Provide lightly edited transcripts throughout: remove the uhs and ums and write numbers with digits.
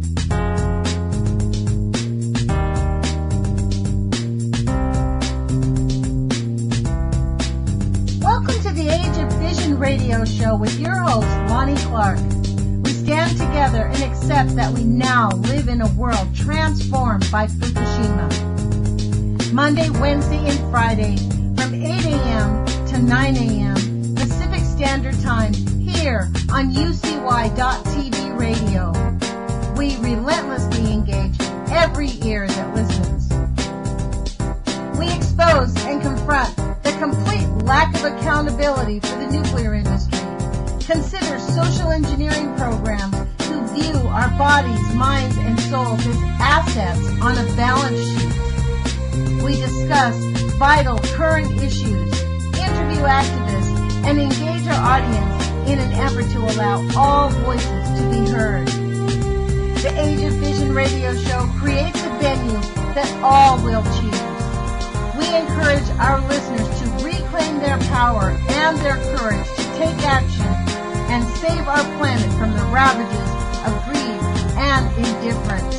Welcome to the Age of Vision radio show with your host, Lonnie Clark. We stand together and accept that we now live in a world transformed by Fukushima. Monday, Wednesday, and Friday from 8 a.m. to 9 a.m. Pacific Standard Time here on UCY.TV radio. We relentlessly engage every ear that listens. We expose and confront the complete lack of accountability for the nuclear industry. Consider social engineering programs who view our bodies, minds, and souls as assets on a balance sheet. We discuss vital current issues, interview activists, and engage our audience in an effort to allow all voices to be heard. The Age of Vision radio show creates a venue that all will choose. We encourage our listeners to reclaim their power and their courage to take action and save our planet from the ravages of greed and indifference.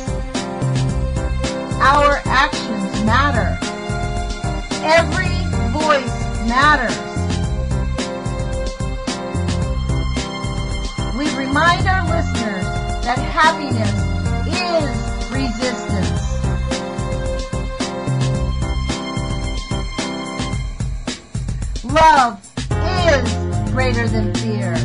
Our actions matter. Every voice matters. We remind our listeners that happiness is resistance. Love is greater than fear.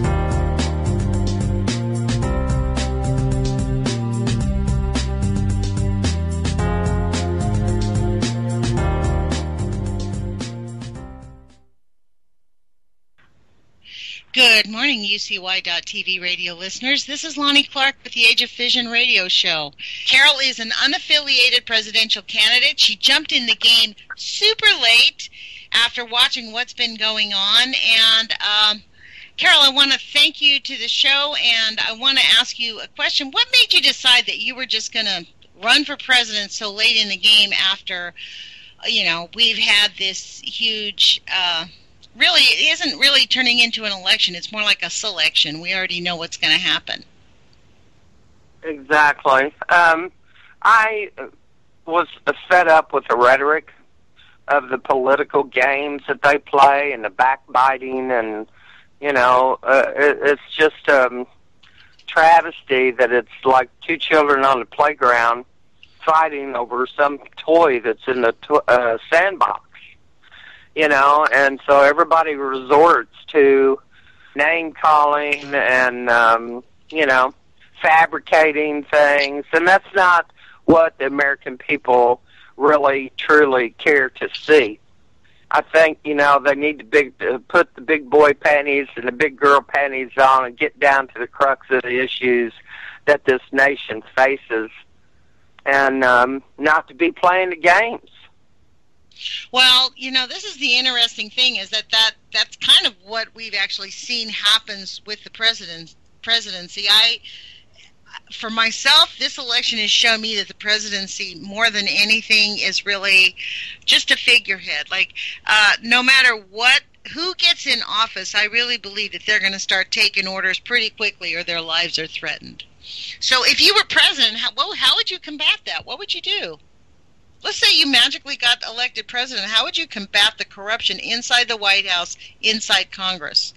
Good morning, UCY.TV radio listeners. This is Lonnie Clark with the Age of Vision radio show. Carol is an unaffiliated presidential candidate. She jumped in the game super late after watching what's been going on. And, Carol, I want to thank you to the show, and I want to ask you a question. What made you decide that you were just going to run for president so late in the game after, we've had this huge... really, it isn't really turning into an election. It's more like a selection. We already know what's going to happen. Exactly. I was fed up with the rhetoric of the political games that they play and the backbiting, and, it's just travesty that it's like two children on the playground fighting over some toy that's in the sandbox. And so everybody resorts to name-calling and, fabricating things, and that's not what the American people really, truly care to see. I think, they need to put the big boy panties and the big girl panties on and get down to the crux of the issues that this nation faces, and not to be playing the games. Well, this is the interesting thing, is that's kind of what we've actually seen happens with the presidency. For myself, this election has shown me that the presidency, more than anything, is really just a figurehead. Like, no matter who gets in office, I really believe that they're going to start taking orders pretty quickly or their lives are threatened. So if you were president, how would you combat that? What would you do? Let's say you magically got elected president. How would you combat the corruption inside the White House, inside Congress?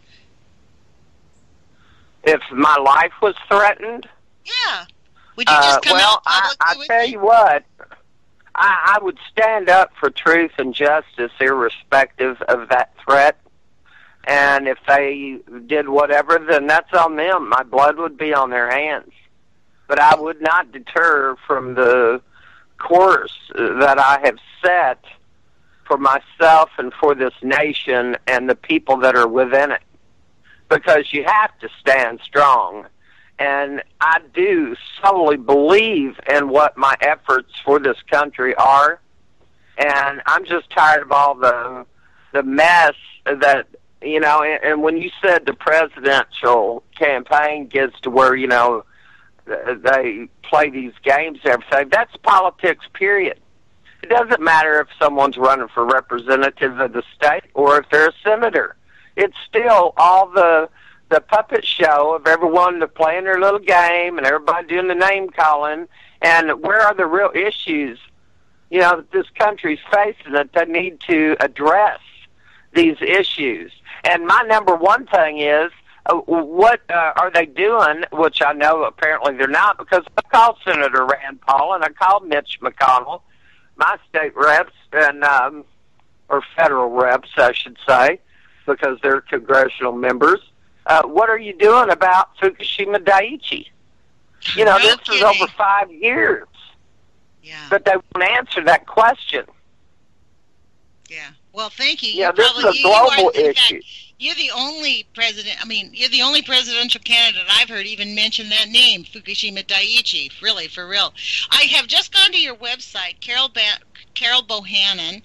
If my life was threatened? Yeah. Would you just come out publicly? I tell you what, I would stand up for truth and justice irrespective of that threat. And if they did whatever, then that's on them. My blood would be on their hands. But I would not deter from the course that I have set for myself and for this nation and the people that are within it, because you have to stand strong. And I do solely believe in what my efforts for this country are, and I'm just tired of all the mess that, and when you said the presidential campaign gets to where, they play these games and everything, that's politics, period. It doesn't matter if someone's running for representative of the state or if they're a senator. It's still all the the puppet show of everyone playing their little game and everybody doing the name calling. And where are the real issues, that this country's facing that they need to address these issues? And my number one thing is, what are they doing, which I know apparently they're not, because I called Senator Rand Paul and I called Mitch McConnell, my state reps, and or federal reps, I should say, because they're congressional members. What are you doing about Fukushima Daiichi? This is over 5 years. Yeah. But they won't answer that question. Yeah. Well, thank you. Yeah, this is a global issue. You're the only president. You're the only presidential candidate I've heard even mention that name, Fukushima Daiichi. Really, for real. I have just gone to your website, Carol Bohannon,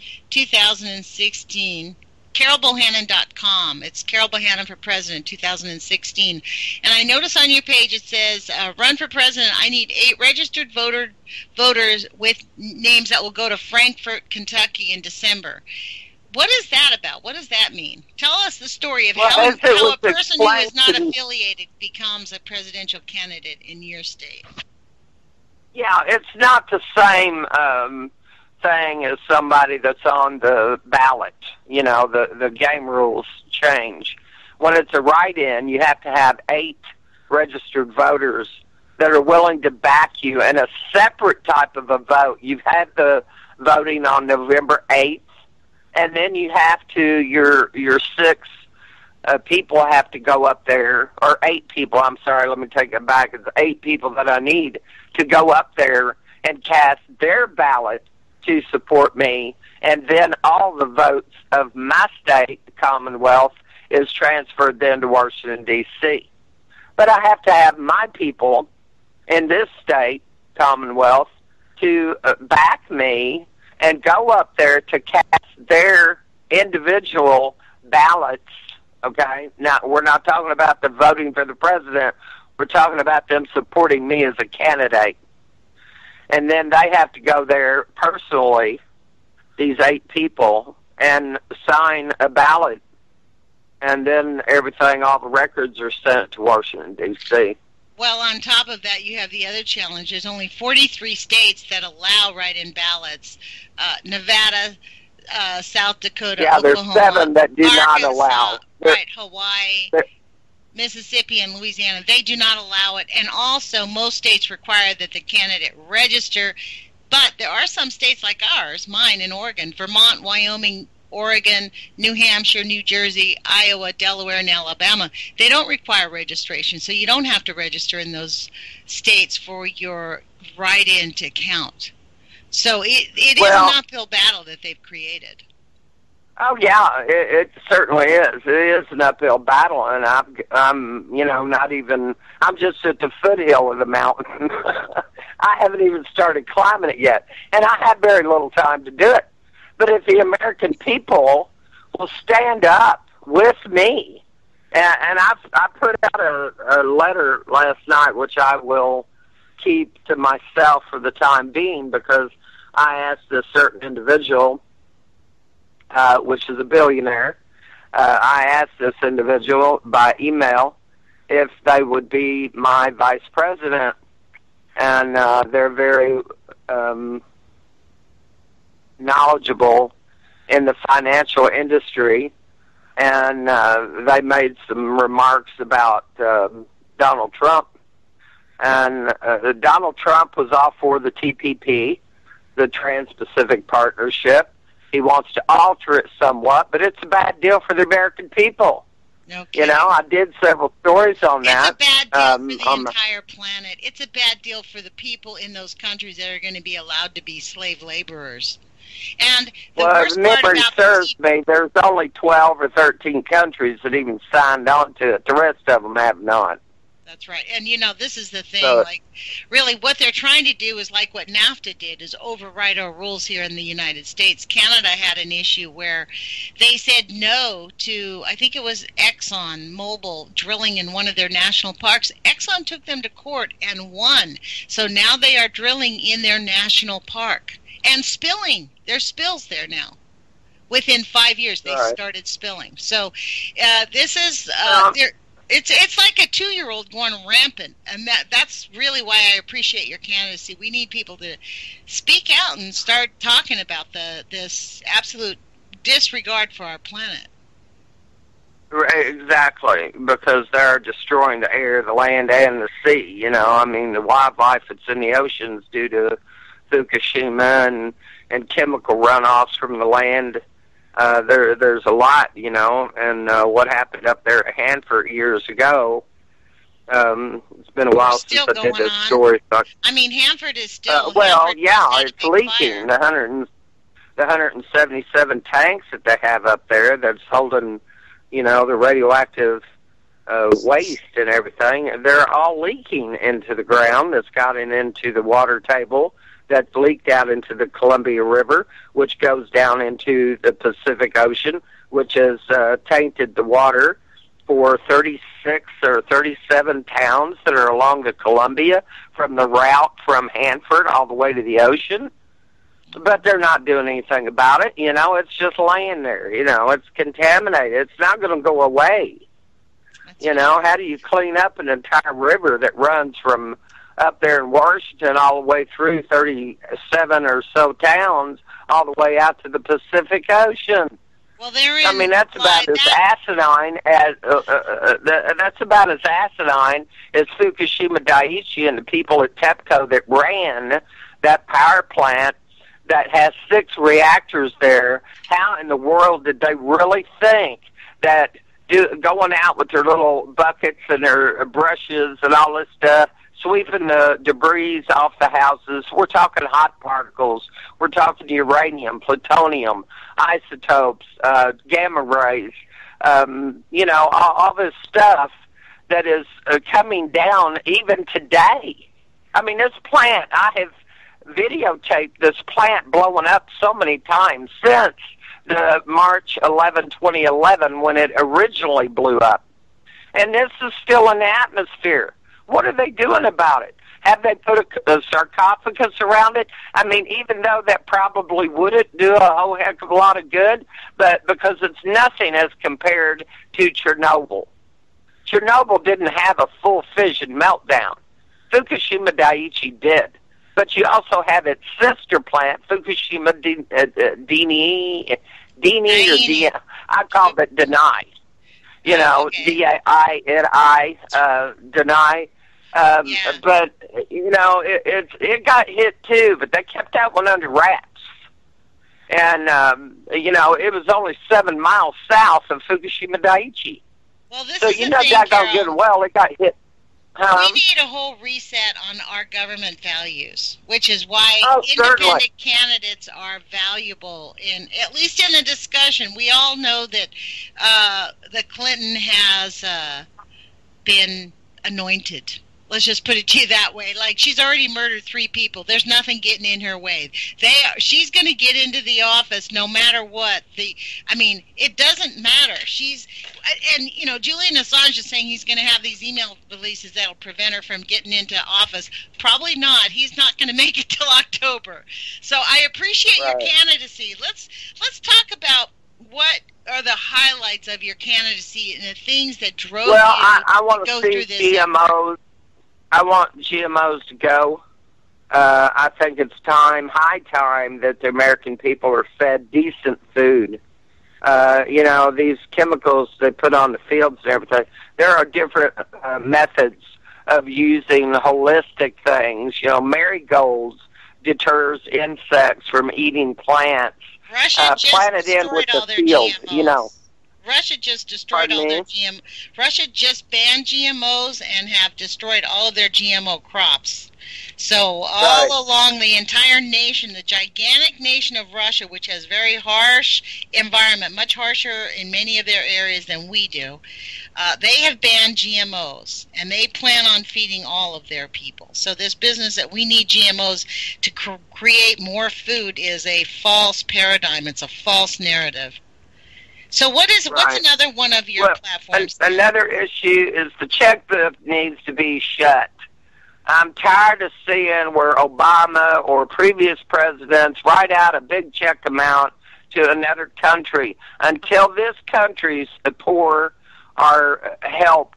2016. CarolBohannon.com. It's Carol Bohannon for President 2016. And I notice on your page it says, run for president, I need 8 registered voters with names that will go to Frankfort, Kentucky in December. What is that about? What does that mean? Tell us the story of how a person who is not affiliated becomes a presidential candidate in your state. Yeah, it's not the same thing as somebody that's on the ballot. The game rules change. When it's a write-in, you have to have 8 registered voters that are willing to back you in a separate type of a vote. You've had the voting on November 8th, and then you have to, your 6 people have to go up there, or 8 people, I'm sorry, let me take it back. It's 8 people that I need to go up there and cast their ballot to support me, and then all the votes of my state, the Commonwealth, is transferred then to Washington, D.C. But I have to have my people in this state, Commonwealth, to back me and go up there to cast their individual ballots, okay? Now, we're not talking about the voting for the president. We're talking about them supporting me as a candidate. And then they have to go there personally, these 8 people, and sign a ballot. And then everything, all the records are sent to Washington, D.C. Well, on top of that, you have the other challenge. There's only 43 states that allow write-in ballots. Nevada, South Dakota, Oklahoma, there's 7 that do Arkansas, not allow. Right, Hawaii, Mississippi, and Louisiana. They do not allow it. And also, most states require that the candidate register. But there are some states like ours, mine in Oregon, Vermont, Wyoming, Oregon, New Hampshire, New Jersey, Iowa, Delaware, and Alabama. They don't require registration, so you don't have to register in those states for your write-in to count. So it is an uphill battle that they've created. Oh yeah, it certainly is. It is an uphill battle, and I'm not even. I'm just at the foothill of the mountain. I haven't even started climbing it yet, and I have very little time to do it. But if the American people will stand up with me, and I put out a letter last night, which I will keep to myself for the time being, because I asked a certain individual, which is a billionaire, I asked this individual by email if they would be my vice president, and they're very knowledgeable in the financial industry, and they made some remarks about Donald Trump. And Donald Trump was all for the TPP, the Trans-Pacific Partnership. He wants to alter it somewhat, but it's a bad deal for the American people. Okay. I did several stories on that. It's a bad deal for the entire planet. It's a bad deal for the people in those countries that are going to be allowed to be slave laborers. And the worst part about me, there's only 12 or 13 countries that even signed on to it. The rest of them have not. That's right. And, this is the thing. Really, what they're trying to do is like what NAFTA did, is override our rules here in the United States. Canada had an issue where they said no to, I think it was Exxon Mobil drilling in one of their national parks. Exxon took them to court and won. So now they are drilling in their national park and spilling. There's spills there now. Within 5 years, they started spilling. So this is... It's like a 2-year-old going rampant, and that's really why I appreciate your candidacy. We need people to speak out and start talking about this absolute disregard for our planet. Exactly, because they're destroying the air, the land, and the sea. You know, I mean, the wildlife that's in the oceans due to Fukushima and chemical runoffs from the land. There's a lot, you know, and what happened up there at Hanford years ago. It's been a while since I did this story. I mean, Hanford is still. It's leaking. The 177 tanks that they have up there that's holding, you know, the radioactive waste and everything. They're all leaking into the ground. That's gotten into the water table. That's leaked out into the Columbia River, which goes down into the Pacific Ocean, which has tainted the water for 36 or 37 towns that are along the Columbia from the route from Hanford all the way to the ocean. But they're not doing anything about it. You know, it's just laying there. You know, it's contaminated. It's not going to go away. You know, how do you clean up an entire river that runs from up there in Washington all the way through 37 or so towns all the way out to the Pacific Ocean? Well, I mean, that's about as asinine as Fukushima Daiichi and the people at TEPCO that ran that power plant that has 6 reactors there. How in the world did they really think that going out with their little buckets and their brushes and all this stuff, sweeping the debris off the houses? We're talking hot particles. We're talking uranium, plutonium, isotopes, gamma rays, you know, all this stuff that is coming down even today. I mean, this plant, I have videotaped this plant blowing up so many times since the March 11, 2011, when it originally blew up. And this is still in the atmosphere. What are they doing about it? Have they put a sarcophagus around it? I mean, even though that probably wouldn't do a whole heck of a lot of good, but because it's nothing as compared to Chernobyl. Chernobyl didn't have a full fission meltdown. Fukushima Daiichi did. But you also have its sister plant, Fukushima Dini, I call it Deny. You know, D-A-I-N-I, Deny. But, you know, it got hit too, but they kept that one under wraps. And, you know, it was only 7 miles south of Fukushima Daiichi. Well, this so, is you know, that got good well, it got hit. We need a whole reset on our government values, which is why independent candidates are valuable, at least in a discussion. We all know that the Clinton has been anointed. Let's just put it to you that way. Like, she's already murdered 3 people. There's nothing getting in her way. She's going to get into the office no matter what. I mean, it doesn't matter. And you know, Julian Assange is saying he's going to have these email releases that'll prevent her from getting into office. Probably not. He's not going to make it till October. So I appreciate your candidacy. Let's talk about what are the highlights of your candidacy and the things that drove you I want to go see through this. GMOs. I want GMOs to go. I think it's high time, that the American people are fed decent food. You know, these chemicals they put on the fields and everything, there are different methods of using holistic things. You know, marigolds deters insects from eating plants. Russia just planted in with the field, GMOs. You know. Russia just destroyed all their GMOs. Russia just banned GMOs and have destroyed all of their GMO crops. So all along the entire nation, the gigantic nation of Russia, which has very harsh environment, much harsher in many of their areas than we do, they have banned GMOs, and they plan on feeding all of their people. So this business that we need GMOs to create more food is a false paradigm. It's a false narrative. So what's another one of your platforms? Another issue is the checkbook needs to be shut. I'm tired of seeing where Obama or previous presidents write out a big check amount to another country. Until this country's poor are helped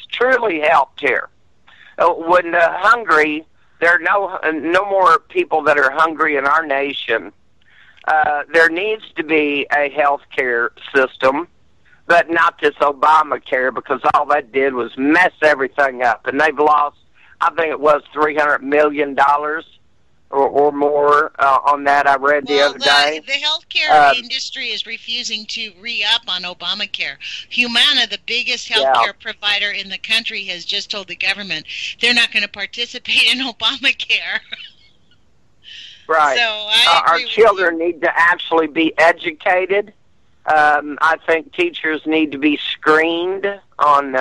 truly helped here. When hungry, there are no more people that are hungry in our nation. There needs to be a health care system, but not this Obamacare, because all that did was mess everything up. And they've lost, I think it was $300 million or more on that, I read the other day. The healthcare industry is refusing to re-up on Obamacare. Humana, the biggest healthcare provider in the country, has just told the government they're not going to participate in Obamacare. Right. So our children need to actually be educated. I think teachers need to be screened on,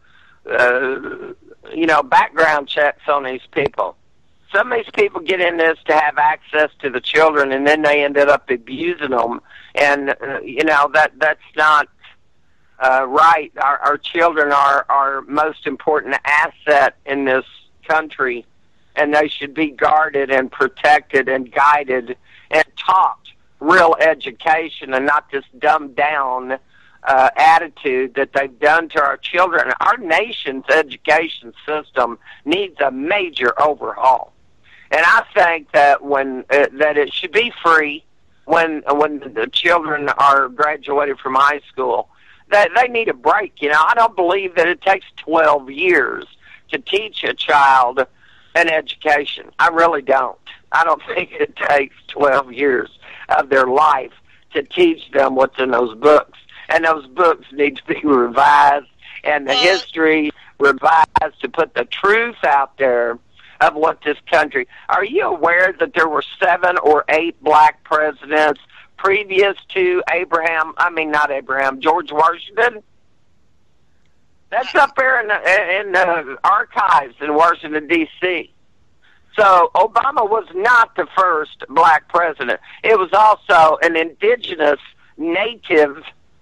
background checks on these people. Some of these people get in this to have access to the children, and then they ended up abusing them. And, that's not right. Our children are our most important asset in this country, and they should be guarded and protected and guided and taught real education and not this dumbed-down attitude that they've done to our children. Our nation's education system needs a major overhaul. And I think that that it should be free when the children are graduated from high school. That they need a break. I don't believe that it takes 12 years to teach a child an education. I really don't. I don't think it takes 12 years of their life to teach them what's in those books. And those books need to be revised, and the history revised to put the truth out there of what this country. Are you aware that there were 7 or 8 black presidents previous to George Washington? That's up there in the archives in Washington, D.C. So Obama was not the first black president. It was also an indigenous native,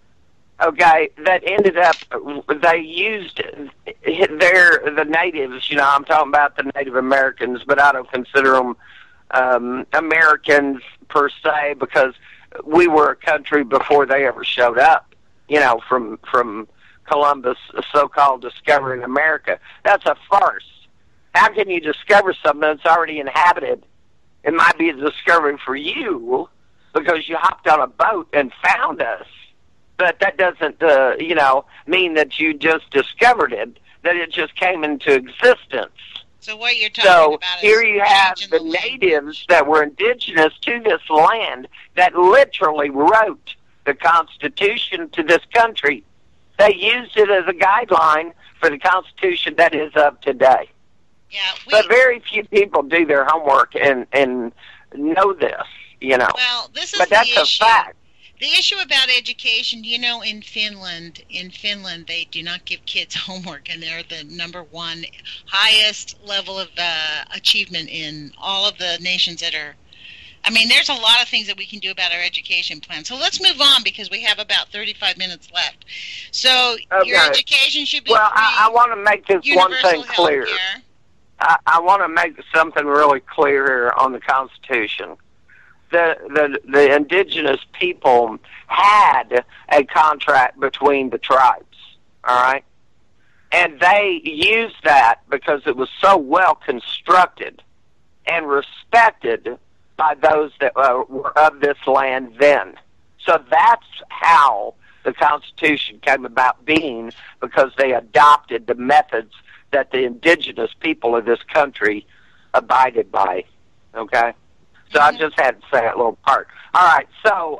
that ended up, they used the natives, I'm talking about the Native Americans, but I don't consider them Americans per se, because we were a country before they ever showed up, from Columbus so-called discovering America. That's a farce. How can you discover something that's already inhabited? It might be a discovery for you because you hopped on a boat and found us. But that doesn't, mean that you just discovered it, that it just came into existence. So what you're talking about is here you have the natives that were indigenous to this land that literally wrote the Constitution to this country. They used it as a guideline for the Constitution that is of today. Yeah, but very few people do their homework and know this, Well, this is but that's the issue. A fact. The issue about education, in Finland, they do not give kids homework, and they're the #1 highest level of achievement in all of the nations that are. There's a lot of things that we can do about our education plan. So let's move on because we have about 35 minutes left. So your education should be free. I want to make this one thing clear. I want to make something really clear on the Constitution. The indigenous people had a contract between the tribes, all right? And they used that because it was so well constructed and respected by those that were of this land then. So that's how the Constitution came about being, because they adopted the methods that the indigenous people of this country abided by, okay? So I just had to say that little part. All right, so,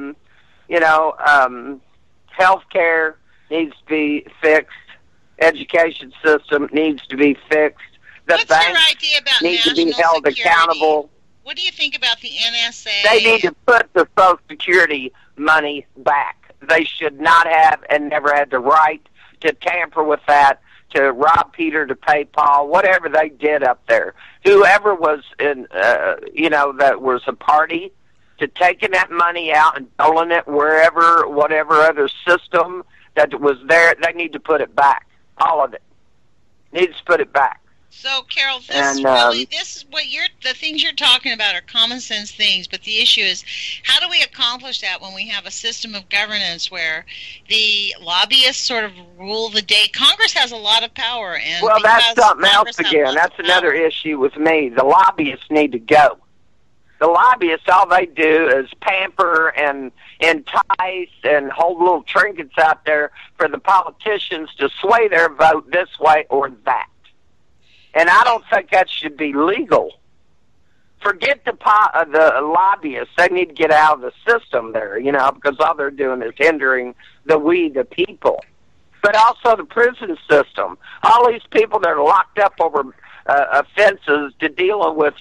health care needs to be fixed. Education system needs to be fixed. What's your idea about need national to be held security? Accountable. What do you think about the NSA? They need to put the Social Security money back. They should not have and never had the right to tamper with that, to rob Peter to pay Paul, whatever they did up there. Whoever was in, that was a party to taking that money out and doling it wherever, whatever other system that was there, they need to put it back. All of it. Needs to put it back. So, Carol, And, this is what the things you're talking about are common sense things, but the issue is, how do we accomplish that when we have a system of governance where the lobbyists sort of rule the day? Congress has a lot of power, and well, that's something else again. That's another issue with me. The lobbyists need to go. The lobbyists, all they do is pamper and entice and hold little trinkets out there for the politicians to sway their vote this way or that. And I don't think that should be legal. Forget the lobbyists. They need to get out of the system there, because all they're doing is hindering the people. But also the prison system. All these people that are locked up over offenses to dealing with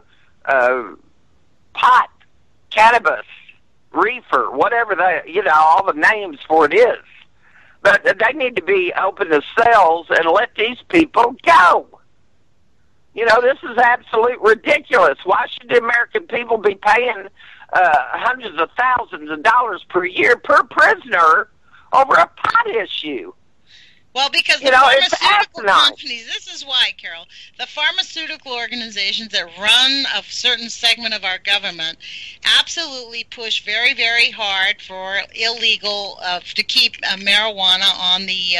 pot, cannabis, reefer, whatever all the names for it is. But they need to be open to cells and let these people go. This is absolutely ridiculous. Why should the American people be paying hundreds of thousands of dollars per year per prisoner over a pot issue? Well, because the pharmaceutical companies, this is why, Carol, the pharmaceutical organizations that run a certain segment of our government absolutely push very, very hard for illegal, to keep marijuana on the,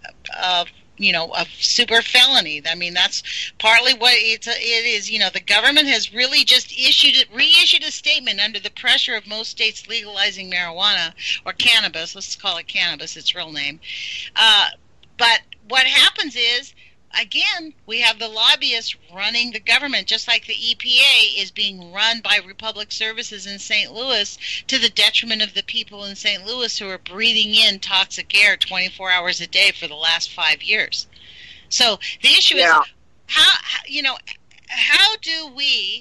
a super felony. I mean, that's partly what it is. The government has really just reissued a statement under the pressure of most states legalizing marijuana, or cannabis. Let's call it cannabis, its real name. But what happens is, again, we have the lobbyists running the government, just like the EPA is being run by Republic Services in St. Louis to the detriment of the people in St. Louis who are breathing in toxic air 24 hours a day for the last 5 years. So the issue is, how do we,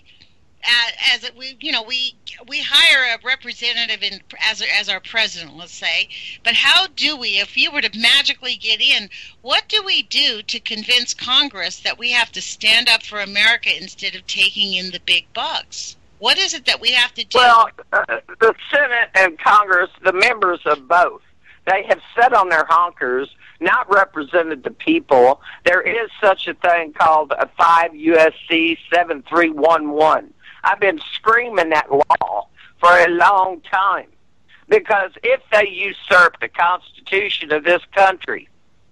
we hire a representative as our president, let's say, but how do we, if you were to magically get in, what do we do to convince Congress that we have to stand up for America instead of taking in the big bucks? What is it that we have to do? Well, the Senate and Congress, the members of both, they have sat on their honkers, not represented the people. There is such a thing called a 5 U.S.C. 7311. I've been screaming that law for a long time, because if they usurp the Constitution of this country,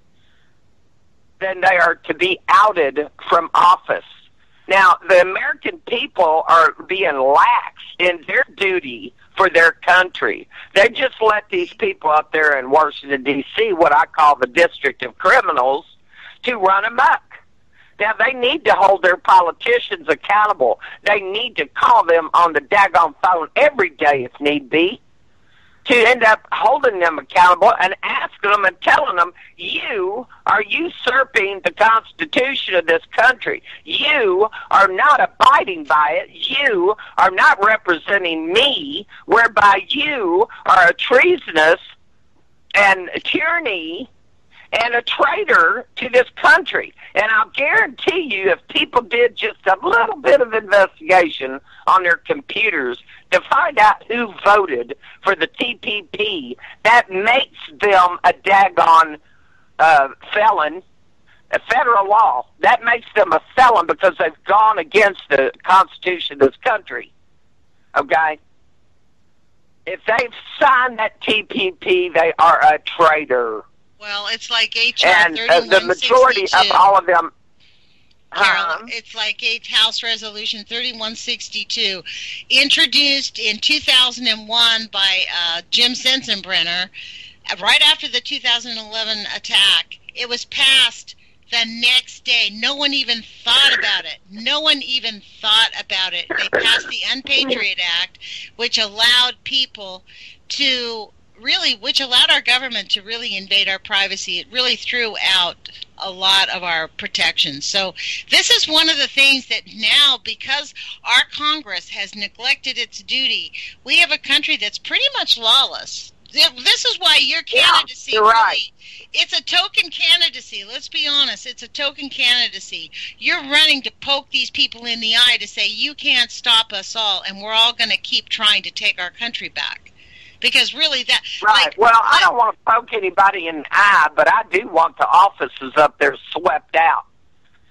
then they are to be outed from office. Now, the American people are being lax in their duty for their country. They just let these people up there in Washington, D.C., what I call the District of Criminals, to run amok. Now, they need to hold their politicians accountable. They need to call them on the daggone phone every day if need be, to end up holding them accountable and asking them and telling them, you are usurping the Constitution of this country. You are not abiding by it. You are not representing me, whereby you are a treasonous and tyranny and a traitor to this country. And I'll guarantee you, if people did just a little bit of investigation on their computers to find out who voted for the TPP, that makes them a daggone felon, a federal law. That makes them a felon because they've gone against the Constitution of this country. Okay? If they've signed that TPP, they are a traitor. Well, it's like H.R. 3162. And the majority of all of them... Carol, it's like House Resolution 3162, introduced in 2001 by Jim Sensenbrenner, right after the 2011 attack. It was passed the next day. No one even thought about it. No one even thought about it. They passed the Unpatriot Act, which allowed people to... which allowed our government to really invade our privacy. It really threw out a lot of our protections. So this is one of the things that now, because our Congress has neglected its duty, we have a country that's pretty much lawless. This is why your candidacy, you're right. It's a token candidacy. Let's be honest. It's a token candidacy. You're running to poke these people in the eye to say, you can't stop us all, and we're all going to keep trying to take our country back. Because really that... Right. I don't want to poke anybody in the eye, but I do want the offices up there swept out.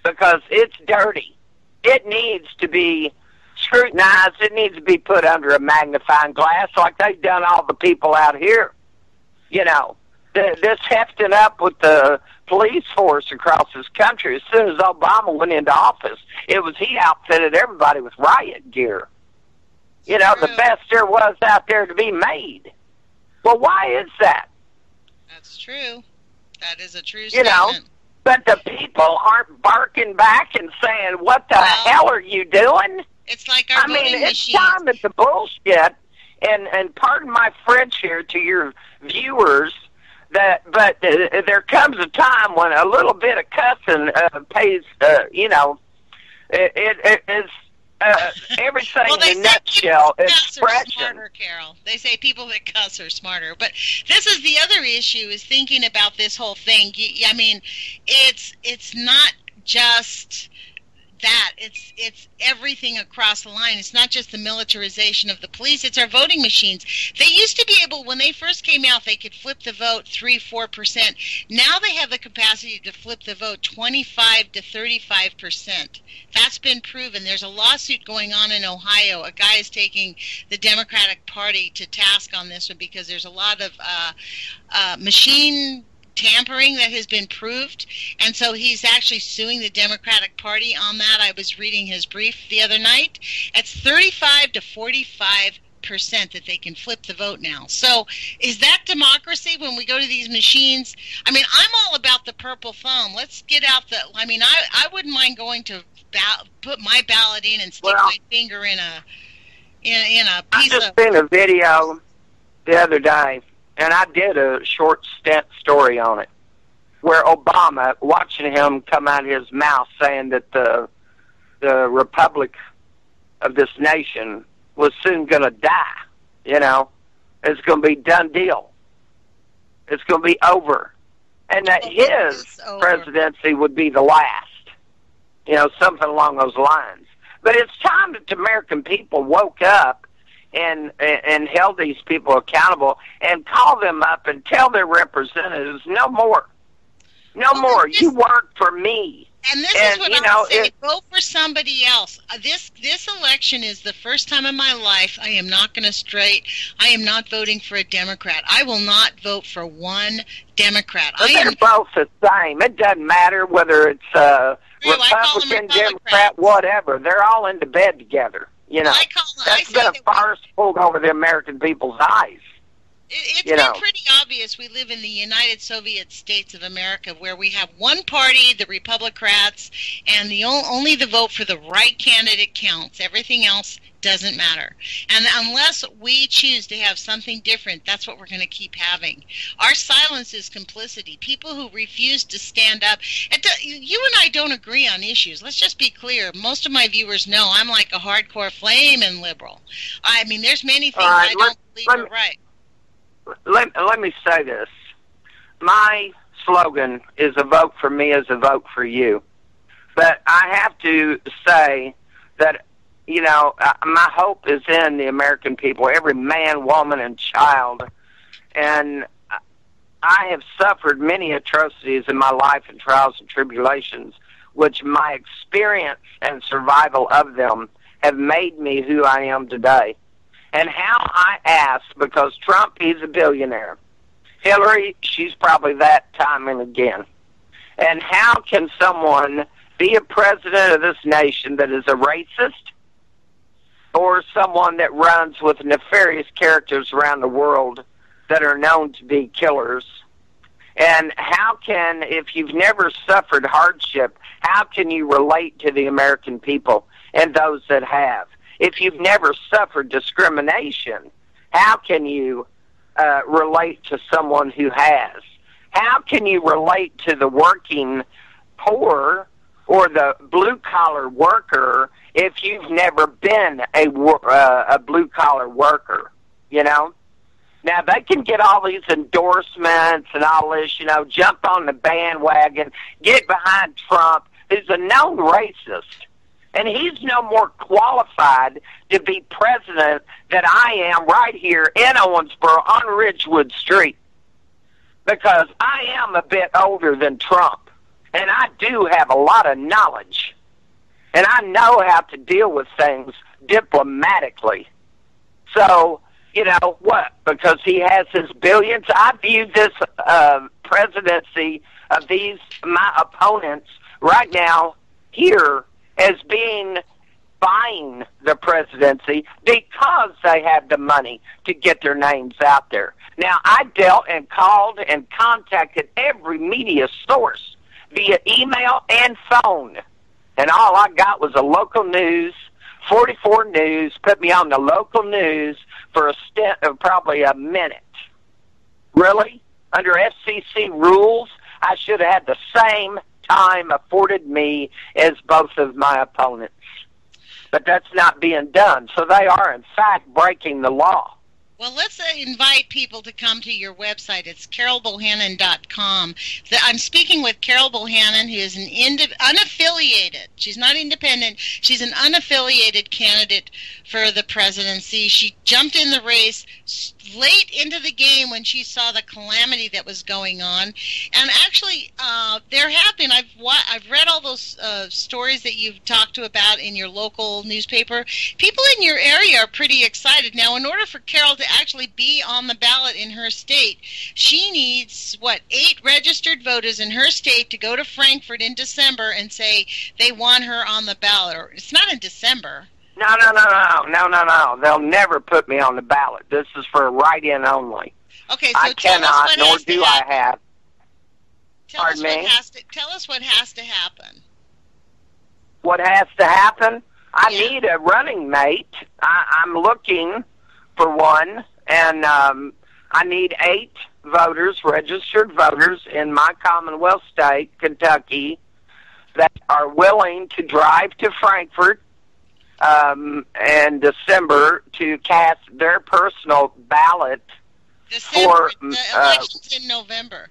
because it's dirty. It needs to be scrutinized. It needs to be put under a magnifying glass like they've done all the people out here. You know, this hefting up with the police force across this country. As soon as Obama went into office, he outfitted everybody with riot gear. You know, the best there was out there to be made. Well, why is that? That's true. That is a true statement. You know, but the people aren't barking back and saying, what the hell are you doing? It's like our voting machines. It's time that the bullshit, and pardon my French here to your viewers, but there comes a time when a little bit of cussing pays, you know, it is everything in a nutshell. Smarter, Carol. They say people that cuss are smarter. But this is the other issue, is thinking about this whole thing. I mean, it's not just that. It's everything across the line. It's not just the militarization of the police. It's our voting machines. They used to be able, when they first came out, they could flip the vote 3-4%. Now they have the capacity to flip the vote 25 to 35%. That's been proven. There's a lawsuit going on in Ohio. A guy is taking the Democratic Party to task on this one because there's a lot of machine tampering that has been proved, and so he's actually suing the Democratic Party on that. I was reading his brief the other night. It's 35 to 45% that they can flip the vote now. So is that democracy when we go to these machines? I mean, I'm all about the purple thumb. Let's get out the, I mean, I wouldn't mind going to put my ballot in and stick my finger in a piece of... I just seen a video the other day, and I did a short stint story on it, where Obama, watching him come out of his mouth saying that the republic of this nation was soon going to die, you know. It's going to be done deal. It's going to be over. And that his presidency would be the last, you know, something along those lines. But it's time that the American people woke up and held these people accountable and call them up and tell their representatives, no more. No more. You work for me. And this is what I'm saying. Vote for somebody else. This election is the first time in my life I am not going to stray. I am not voting for a Democrat. I will not vote for one Democrat. They're both the same. It doesn't matter whether it's Republican, Democrat, whatever. They're all into bed together. You know, that's been a farce pulled over the American people's eyes. It's been pretty obvious. We live in the United Soviet States of America, where we have one party, the Republicrats, and only the vote for the right candidate counts. Everything else doesn't matter. And unless we choose to have something different, that's what we're going to keep having. Our silence is complicity. People who refuse to stand up. You and I don't agree on issues. Let's just be clear. Most of my viewers know I'm like a hardcore flaming liberal. I mean, there's many things I don't believe are right. Let me say this. My slogan is a vote for me is a vote for you. But I have to say that, you know, my hope is in the American people, every man, woman, and child. And I have suffered many atrocities in my life and trials and tribulations, which my experience and survival of them have made me who I am today. And how I ask, because Trump, he's a billionaire. Hillary, she's probably that time and again. And how can someone be a president of this nation that is a racist, or someone that runs with nefarious characters around the world that are known to be killers? And how can, if you've never suffered hardship, how can you relate to the American people and those that have? If you've never suffered discrimination, how can you relate to someone who has? How can you relate to the working poor or the blue-collar worker if you've never been a blue-collar worker, you know? Now, they can get all these endorsements and all this, you know, jump on the bandwagon, get behind Trump, who's a known racist. And he's no more qualified to be president than I am right here in Owensboro on Ridgewood Street. Because I am a bit older than Trump. And I do have a lot of knowledge. And I know how to deal with things diplomatically. So, you know what? Because he has his billions, I view this presidency of my opponents right now here as being buying the presidency because they have the money to get their names out there. Now, I dealt and called and contacted every media source via email and phone. And all I got was a local news, 44 News, put me on the local news for a stint of probably a minute. Really? Under FCC rules, I should have had the same time afforded me as both of my opponents. But that's not being done. So they are, in fact, breaking the law. Well, let's invite people to come to your website. It's carolbohannon.com. I'm speaking with Carol Bohannon, who is an unaffiliated. She's not independent. She's an unaffiliated candidate for the presidency. She jumped in the race late into the game when she saw the calamity that was going on. And actually, there have been, I've read all those stories that you've talked to about in your local newspaper. People in your area are pretty excited. Now, in order for Carol to actually be on the ballot in her state, she needs, 8 registered voters in her state to go to Frankfurt in December and say they want her on the ballot. Or it's not in December. No. They'll never put me on the ballot. This is for a write-in only. Okay, so I cannot, nor do I have. Tell us what has to happen. What has to happen? I need a running mate. I'm looking for one, and I need 8 voters, registered voters in my Commonwealth state, Kentucky, that are willing to drive to Frankfurt in December to cast their personal ballot for the elections in November.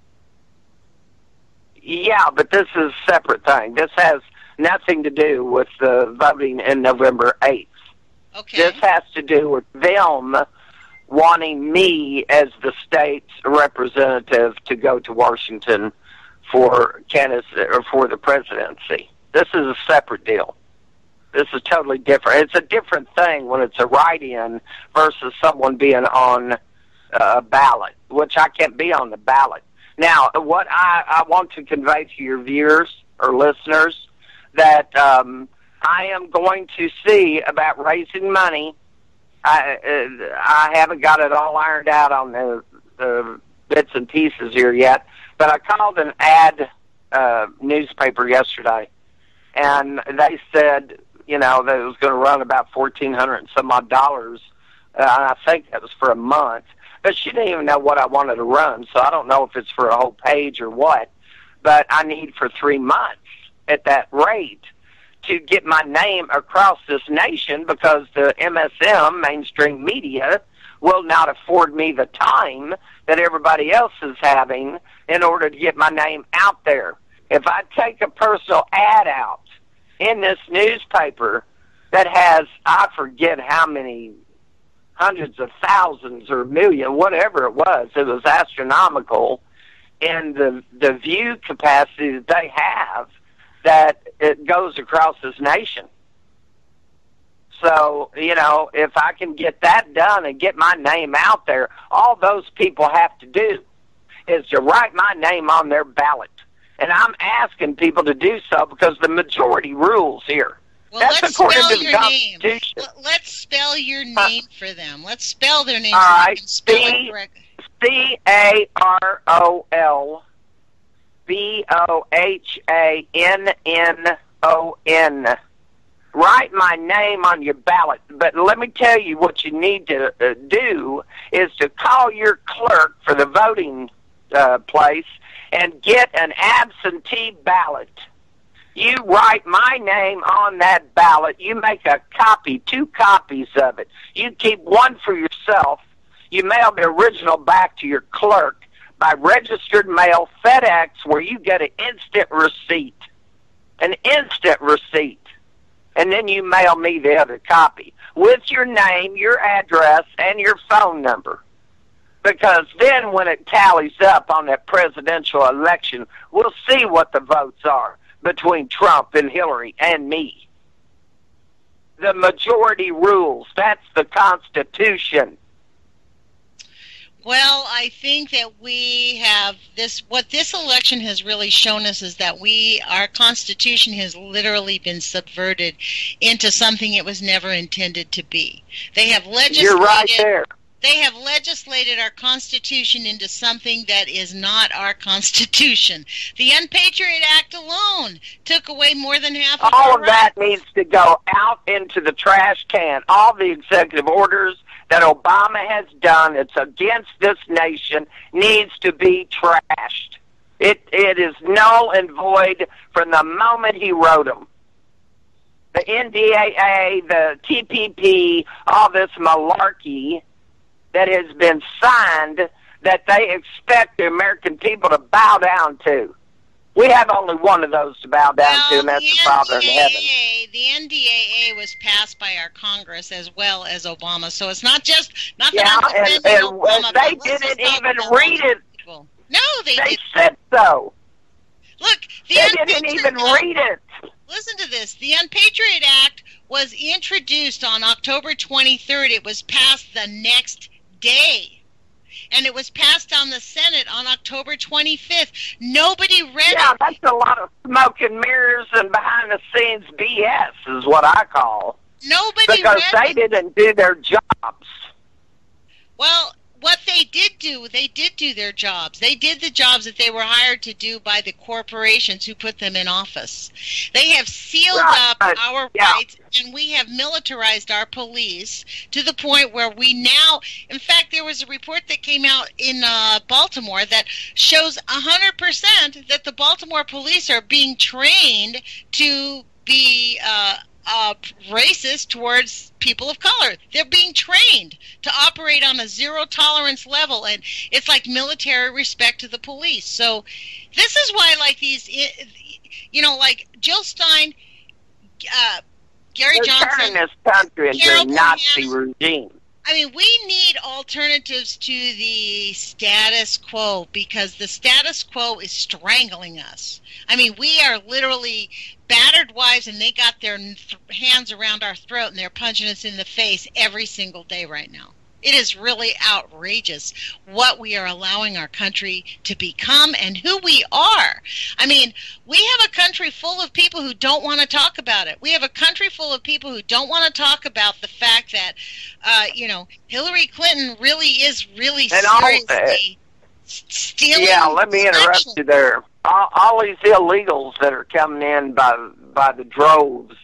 Yeah, but this is a separate thing. This has nothing to do with the voting in November 8th. Okay. This has to do with them wanting me as the state's representative to go to Washington for the presidency. This is a separate deal. This is totally different. It's a different thing when it's a write-in versus someone being on a ballot, which I can't be on the ballot. Now, what I want to convey to your viewers or listeners that I am going to see about raising money. I haven't got it all ironed out on the bits and pieces here yet, but I called an ad newspaper yesterday, and they said, you know, that it was going to run about $1,400 and some odd dollars. I think that was for a month, but she didn't even know what I wanted to run, so I don't know if it's for a whole page or what, but I need for 3 months at that rate to get my name across this nation, because the MSM, mainstream media, will not afford me the time that everybody else is having in order to get my name out there. If I take a personal ad out in this newspaper that has, I forget how many hundreds of thousands or million, whatever it was astronomical in the view capacity that they have, that it goes across this nation. So, you know, if I can get that done and get my name out there, all those people have to do is to write my name on their ballot. And I'm asking people to do so because the majority rules here. Well, that's let's according spell to the your Constitution. name. Let's spell your name for them. Let's spell their name all so right. they can spell it correctly. CarolBohannon. Write my name on your ballot. But let me tell you what you need to do is to call your clerk for the voting place and get an absentee ballot. You write my name on that ballot. You make a copy, 2 copies of it. You keep one for yourself. You mail the original back to your clerk by registered mail, FedEx, where you get an instant receipt. An instant receipt. And then you mail me the other copy with your name, your address, and your phone number. Because then when it tallies up on that presidential election, we'll see what the votes are between Trump and Hillary and me. The majority rules. That's the Constitution. Well, I think that we have this, what this election has really shown us is that our Constitution has literally been subverted into something it was never intended to be. They have legislated. You're right there. They have legislated our Constitution into something that is not our Constitution. The Unpatriot Act alone took away more than half of all our of that rights. needs to go out into the trash can. All the executive orders that Obama has done, it's against this nation, needs to be trashed. It is null and void from the moment he wrote them. The NDAA, the TPP, all this malarkey that has been signed that they expect the American people to bow down to. We have only one of those to bow down to, and that's the Father in heaven. The NDAA was passed by our Congress as well as Obama, so it's not just and Obama, they didn't even read it. No, they didn't. Said so. Look, they didn't even read it. Listen to this. The Unpatriot Act was introduced on October 23rd. It was passed the next day. And it was passed on the Senate on October 25th. Nobody read it. Yeah, that's a lot of smoke and mirrors and behind-the-scenes BS is what I call. Nobody because read they didn't do their jobs. Well, what they did do their jobs. They did the jobs that they were hired to do by the corporations who put them in office. They have sealed up our rights, and we have militarized our police to the point where we now, in fact, there was a report that came out in Baltimore that shows 100% that the Baltimore police are being trained to be racist towards people of color. They're being trained to operate on a zero tolerance level, and it's like military respect to the police. So this is why, like these, like Jill Stein, Gary Johnson, turning this country into a Nazi regime. I mean, we need alternatives to the status quo because the status quo is strangling us. I mean, we are literally battered wives, and they got their hands around our throat, and they're punching us in the face every single day right now. It is really outrageous what we are allowing our country to become and who we are. I mean, we have a country full of people who don't want to talk about it. We have a country full of people who don't want to talk about the fact that, Hillary Clinton really is seriously stealing. Yeah, let me interrupt you there. All these illegals that are coming in by the droves,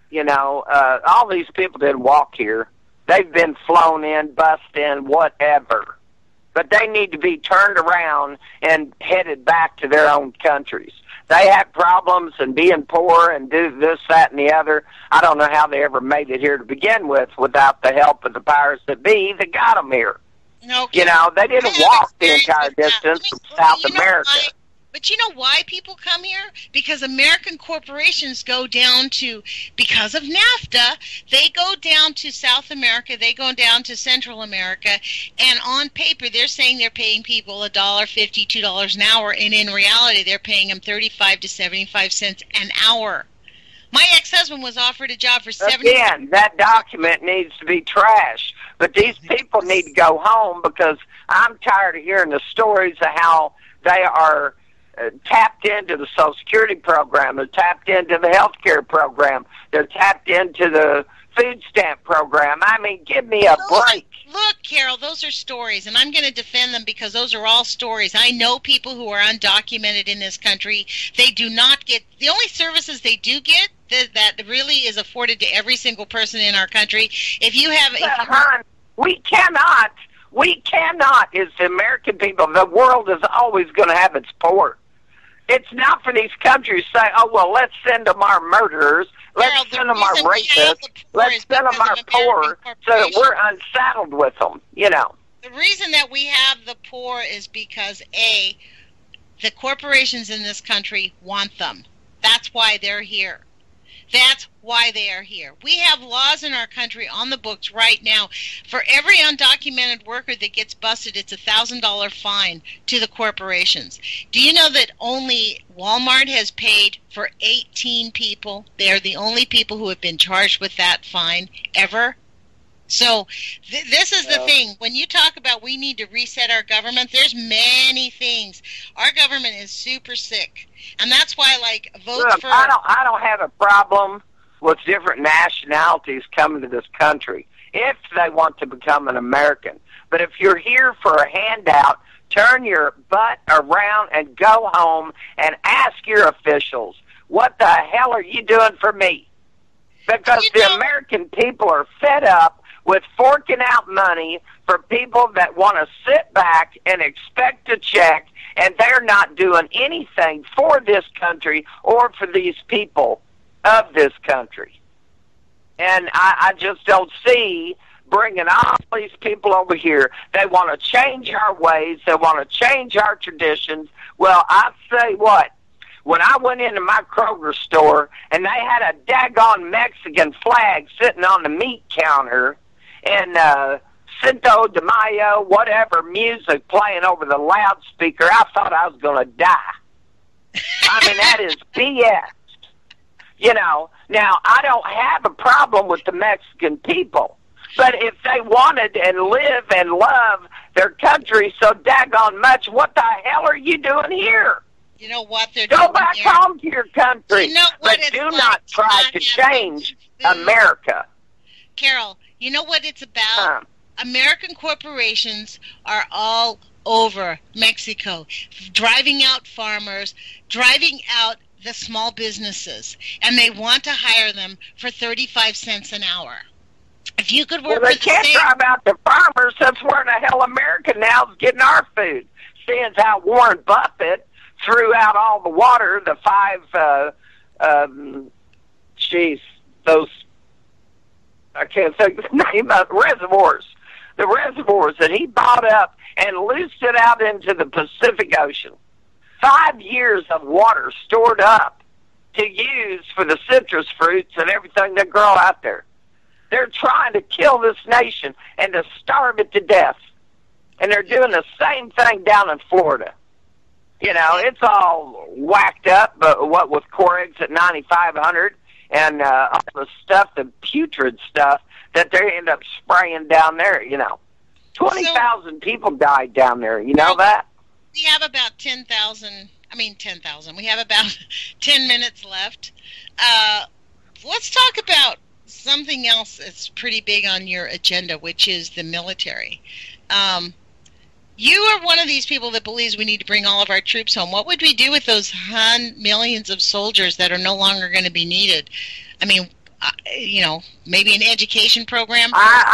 all these people didn't walk here. They've been flown in, bussed in, whatever. But they need to be turned around and headed back to their own countries. They have problems and being poor and do this, that, and the other. I don't know how they ever made it here to begin with without the help of the powers that be that got them here. Okay. They didn't walk the entire distance from South America. But you know why people come here? Because American corporations go down to, because of NAFTA, they go down to South America, they go down to Central America, and on paper they're saying they're paying people $1.50, $2 an hour, and in reality they're paying them 35 to 75 cents an hour. My ex-husband was offered a job for 70 Again, that document needs to be trashed. But these people need to go home because I'm tired of hearing the stories of how they are tapped into the Social Security program, they're tapped into the health care program, they're tapped into the food stamp program. I mean, give me a break. Look, Carol, those are stories, and I'm going to defend them because those are all stories. I know people who are undocumented in this country. They do not get, the only services they do get that really is afforded to every single person in our country. If you have... We cannot, as the American people, the world is always going to have its poor. It's not for these countries to say, oh, well, let's send them our murderers, let's send them our rapists, let's send them our poor so that we're unsaddled with them, The reason that we have the poor is because, A, the corporations in this country want them. That's why they're here. That's why they are here. We have laws in our country on the books right now. For every undocumented worker that gets busted, it's a $1,000 fine to the corporations. Do you know that only Walmart has paid for 18 people? They are the only people who have been charged with that fine ever. So this is the thing. When you talk about we need to reset our government, there's many things. Our government is super sick. And that's why, like, vote for... I don't have a problem with different nationalities coming to this country if they want to become an American. But if you're here for a handout, turn your butt around and go home and ask your officials, what the hell are you doing for me? Because the American people are fed up with forking out money for people that want to sit back and expect a check, and they're not doing anything for this country or for these people of this country. And I just don't see bringing all these people over here. They want to change our ways. They want to change our traditions. Well, I say what? When I went into my Kroger store and they had a daggone Mexican flag sitting on the meat counter and Cinco de Mayo, whatever, music playing over the loudspeaker, I thought I was going to die. I mean, that is BS. You know, now, I don't have a problem with the Mexican people, but if they wanted and live and love their country so daggone much, what the hell are you doing here? You know what they're doing? Go back home to your country, you know what but do not try to change America. Carol, you know what it's about? American corporations are all over Mexico, driving out farmers, driving out the small businesses, and they want to hire them for 35 cents an hour. If you could work they can't drive out the farmers. That's where the hell America now is getting our food. Seeing how Warren Buffett threw out all the water, the those, I can't think of the name of reservoirs. The reservoirs that he bought up and loosed it out into the Pacific Ocean. 5 years of water stored up to use for the citrus fruits and everything that grow out there. They're trying to kill this nation and to starve it to death. And they're doing the same thing down in Florida. You know, it's all whacked up, but what with core eggs at 9,500 and all the stuff, the putrid stuff that they end up spraying down there, you know. 20,000 people died down there. You know that? We have about 10,000. We have about 10 minutes left. Let's talk about something else that's pretty big on your agenda, which is the military. You are one of these people that believes we need to bring all of our troops home. What would we do with those millions of soldiers that are no longer going to be needed? I mean, you know, maybe an education program?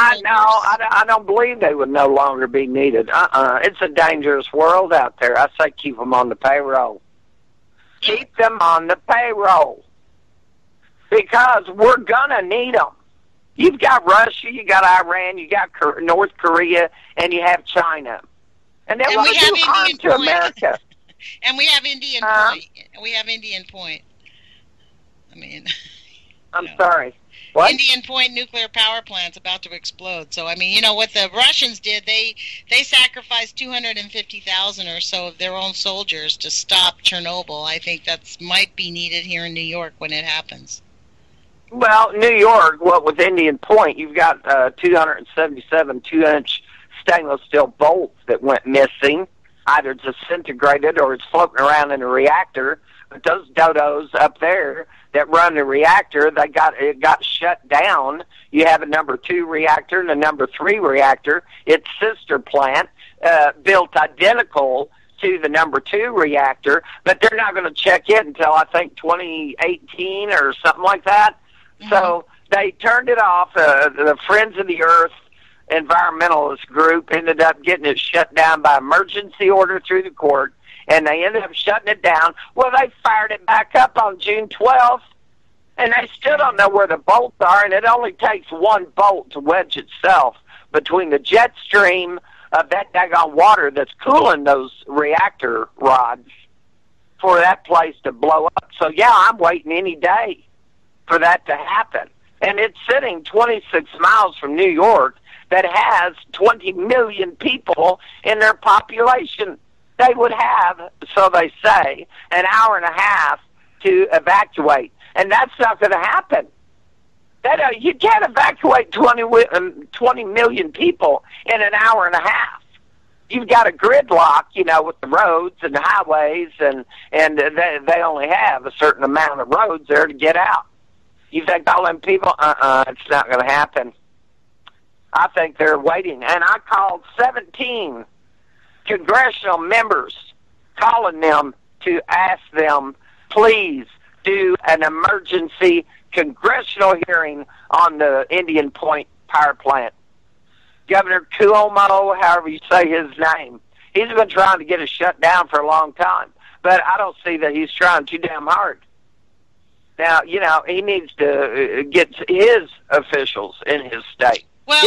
I don't believe they would no longer be needed. It's a dangerous world out there. I say keep them on the payroll. Keep them on the payroll. Because we're going to need them. You've got Russia, you got Iran, you got North Korea, and you have China. And they want to do harm to America. And we have Indian Point. We have Indian Point. I mean... I'm sorry. What? Indian Point nuclear power plant's about to explode. So, I mean, you know what the Russians did? They sacrificed 250,000 or so of their own soldiers to stop Chernobyl. I think that might be needed here in New York when it happens. Well, New York, what with Indian Point, you've got 277 2-inch stainless steel bolts that went missing. Either disintegrated or it's floating around in a reactor. But those dodos up there that run the reactor, it got shut down. You have a number 2 reactor and a number 3 reactor. Its sister plant built identical to the number 2 reactor, but they're not going to check it until I think 2018 or something like that. Mm-hmm. So they turned it off. The Friends of the Earth environmentalist group ended up getting it shut down by emergency order through the court. And they ended up shutting it down. Well, they fired it back up on June 12th, and they still don't know where the bolts are, and it only takes one bolt to wedge itself between the jet stream of that daggone water that's cooling those reactor rods for that place to blow up. So, yeah, I'm waiting any day. for that to happen. And it's sitting 26 miles from New York that has 20 million people in their population. They would have, so they say, an hour and a half to evacuate. And that's not going to happen. You can't evacuate 20 million people in an hour and a half. You've got a gridlock, with the roads and the highways, and they only have a certain amount of roads there to get out. You think all them people, it's not going to happen. I think they're waiting. And I called 17 congressional members, calling them to ask them, please do an emergency congressional hearing on the Indian Point power plant. Governor Cuomo, however you say his name, he's been trying to get it shut down for a long time, but I don't see that he's trying too damn hard. Now, he needs to get his officials in his state. Well,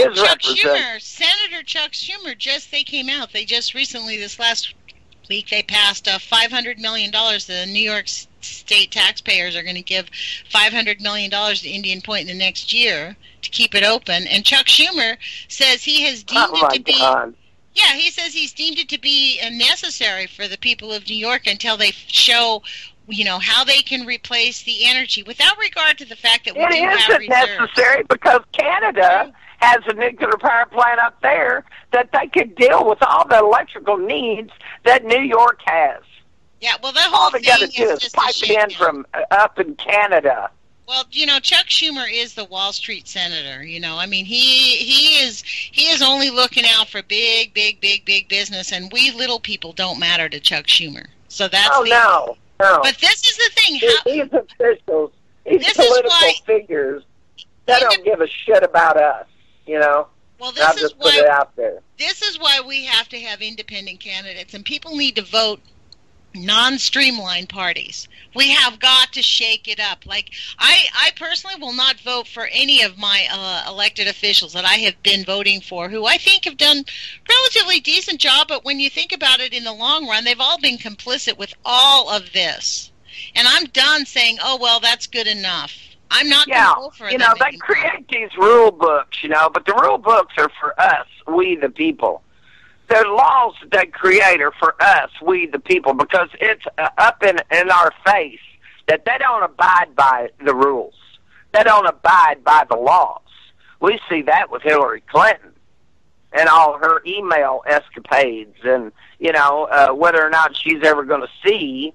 Senator Chuck Schumer, they came out. They just recently, this last week, they passed $500 million. The New York State taxpayers are going to give $500 million to Indian Point in the next year to keep it open. And Chuck Schumer says he has deemed it to be... God. Yeah, he says he's deemed it to be necessary for the people of New York until they show, how they can replace the energy, without regard to the fact that we do have reserves. It isn't necessary because Canada has a nuclear power plant up there that they could deal with all the electrical needs that New York has. Yeah, well, the whole thing is just pipe it in from up in Canada. Well, Chuck Schumer is the Wall Street senator. I mean, he is only looking out for big business, and we little people don't matter to Chuck Schumer. So that's no. But this is the thing. These officials, these political figures, they don't give a shit about us. Well, this is why, put it out there. This is why we have to have independent candidates, and people need to vote non-streamlined parties. We have got to shake it up. Like, I personally will not vote for any of my elected officials that I have been voting for, who I think have done relatively decent job, but when you think about it in the long run, they've all been complicit with all of this. And I'm done saying, oh, well, that's good enough. I'm not going to go for them. They create these rule books, but the rule books are for us, we the people. The laws that they create are for us, we the people, because it's up in our face that they don't abide by the rules. They don't abide by the laws. We see that with Hillary Clinton and all her email escapades and, whether or not she's ever going to see,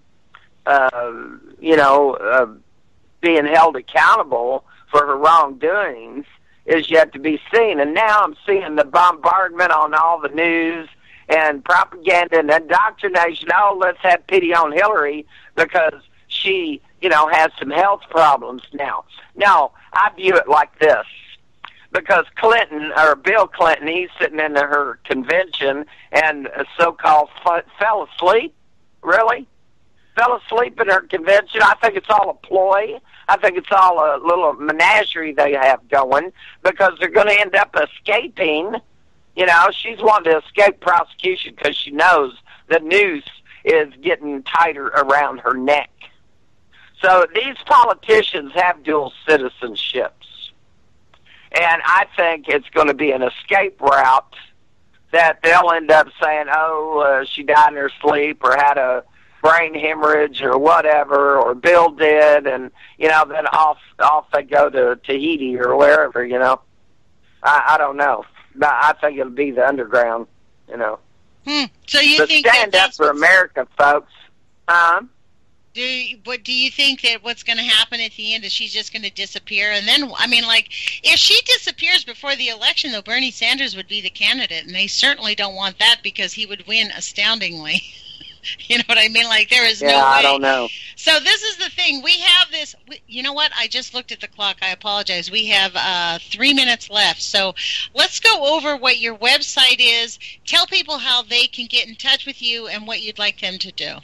being held accountable for her wrongdoings is yet to be seen. And now I'm seeing the bombardment on all the news and propaganda and indoctrination. Oh, let's have pity on Hillary because she, has some health problems now. No, I view it like this. Because Bill Clinton, he's sitting in her convention and so-called fell asleep. Really? Fell asleep in her convention. I think it's all a ploy. I think it's all a little menagerie they have going because they're going to end up escaping. She's wanting to escape prosecution because she knows the noose is getting tighter around her neck. So these politicians have dual citizenships. And I think it's going to be an escape route that they'll end up saying, she died in her sleep or had a brain hemorrhage or whatever, or Bill did, and, then off they go to Tahiti or wherever, I don't know. I think it'll be the underground, So you think stand up for America, folks. Do you think that what's going to happen at the end is she's just going to disappear? And then, if she disappears before the election, though, Bernie Sanders would be the candidate, and they certainly don't want that because he would win astoundingly. You know what I mean? Like, there is no way. Yeah, I don't know. So this is the thing. We have this. You know what? I just looked at the clock. I apologize. We have 3 minutes left. So let's go over what your website is. Tell people how they can get in touch with you and what you'd like them to do.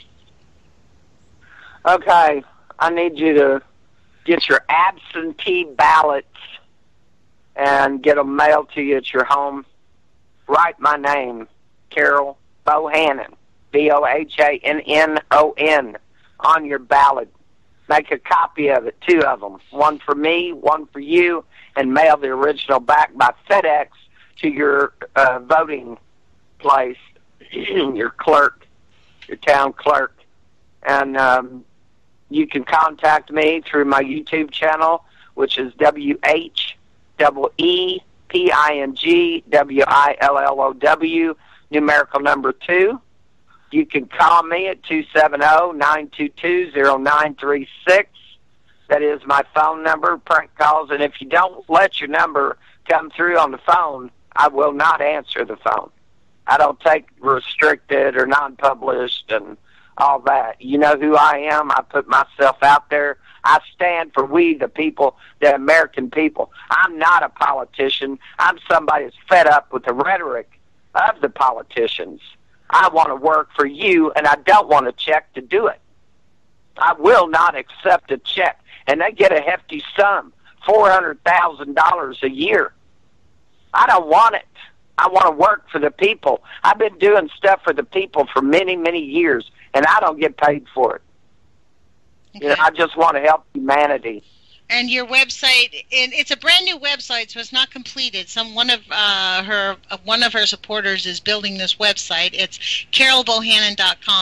Okay. I need you to get your absentee ballots and get them mailed to you at your home. Write my name, Carol Bohannon. Bohannon, on your ballot. make a copy of it, 2 of them, one for me, one for you, and mail the original back by FedEx to your voting place, your clerk, your town clerk. And you can contact me through my YouTube channel, which is WHEEPINGWILLOW, numerical number 2. You can call me at 270-922-0936. That is my phone number, prank calls. And if you don't let your number come through on the phone, I will not answer the phone. I don't take restricted or non-published and all that. You know who I am. I put myself out there. I stand for we, the people, the American people. I'm not a politician. I'm somebody that's fed up with the rhetoric of the politicians. I want to work for you, and I don't want a check to do it. I will not accept a check. And they get a hefty sum, $400,000 a year. I don't want it. I want to work for the people. I've been doing stuff for the people for many, many years, and I don't get paid for it. Okay. You know, I just want to help humanity. And your website, and it's a brand new website, so it's not completed. One of her supporters is building this website. It's carolbohannon.com,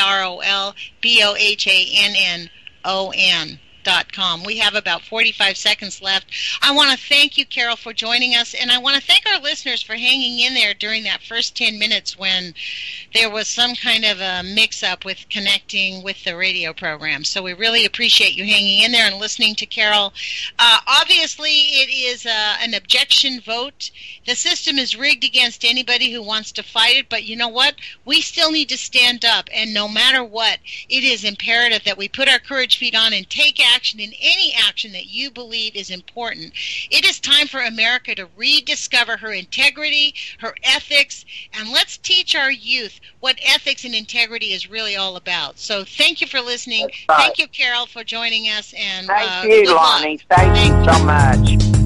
CarolBohannon.com. We have about 45 seconds left. I want to thank you, Carol, for joining us, and I want to thank our listeners for hanging in there during that first 10 minutes when there was some kind of a mix-up with connecting with the radio program. So we really appreciate you hanging in there and listening to Carol. Obviously, it is an objection vote. The system is rigged against anybody who wants to fight it, but you know what? We still need to stand up, and no matter what, it is imperative that we put our courage feet on and take action in any action that you believe is important. It is time for America to rediscover her integrity, her ethics, and let's teach our youth what ethics and integrity is really all about. So thank you for listening. Right. Thank you, Carol, for joining us. And thank you, Lonnie. Thank you so much.